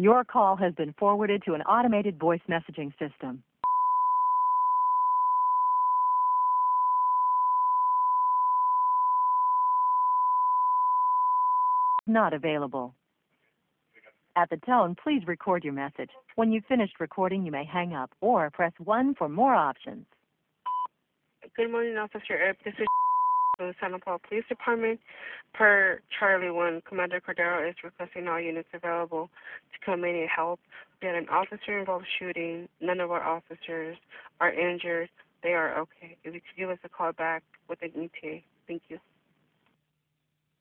Your call has been forwarded to an automated voice messaging system. Not available. At the tone, please record your message. When you've finished recording, you may hang up or press 1 for more options. Good morning, Officer Ebb. This is from the San Paul Police Department. Per Charlie 1, Commander Cordero is requesting all units available to come in and help. We had an officer-involved shooting. None of our officers are injured. They are okay. If you could give us a call back with an ETA. Thank you.